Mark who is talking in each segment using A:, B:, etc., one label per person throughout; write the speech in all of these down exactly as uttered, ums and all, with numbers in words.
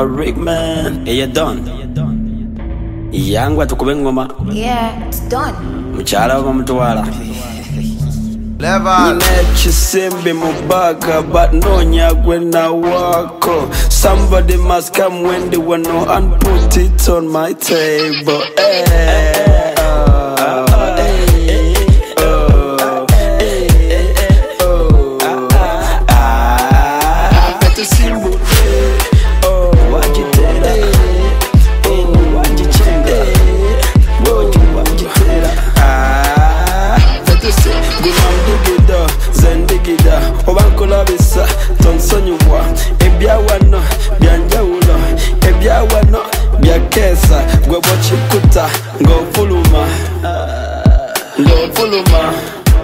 A: A Rick man, hey, you done? Yangwa tukube ngoma.
B: Yeah, it's done.
A: Mchala wa mtuwala.
C: Level.
A: Chisembe mubaga, but no nyagwe na wako. Somebody must come when they want no and put it on my table. Hey, oh, oh, hey, oh, hey, oh, ah, better see me. Oh, what you tell her? Oh, what you tell her? What you what you tell her? Ah, better see. Digida, zendigida, obankola bisa, tonsonyuwa, ebya wano, byanjawulo, ebya wano, byakesa, gwe bochikuta, ng'ofuluma, ng'ofuluma.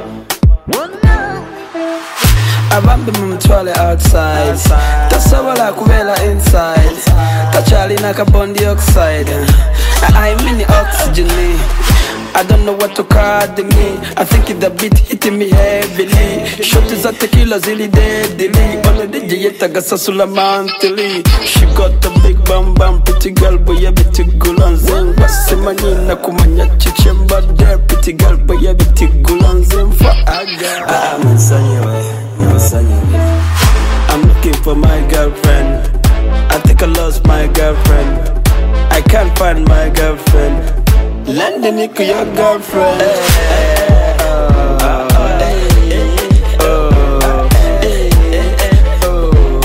A: Abambi mumtwale outside, tasobola kubela inside, kachali na carbon dioxide, I mean oxygen. I don't know what to call the me. I think it's the beat hitting me heavily. Shot is a tequila zilly deadly. Only the Jayeta Gasasula monthly. She got a big bam bam, pretty girl, boy, a bit gulan zim. Basimani Nakumanya Chichemba there, pretty girl, boy, a bit gulan zim for aga. I'm in sunny way, no sunny way. I'm looking for my girlfriend. I think I lost my girlfriend. I can't find my girlfriend. London, you your girlfriend. Hey, oh, oh, hey, oh, hey, oh,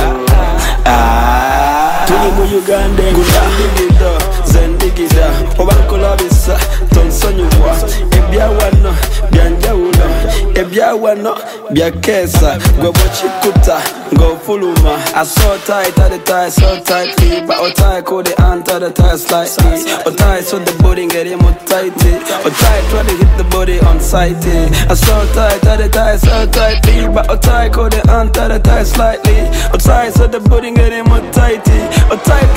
A: ah. Tuni mu Uganda, Uganda, Zendigida, Obankola bisa, tonsonyuwa, ebya wano, byanjawulo, ebya wano, byakesa, gwe bochikuta, ng'ofuluma. I so tight at the tie, so tightly, but I tie could the enter the tie slightly. I tie so the body get him tighty. I tie try to hit the body on sight. I so tight at the tie, so tightly, but I tie could the enter the tie slightly. I tie so the body get him tighty. I tie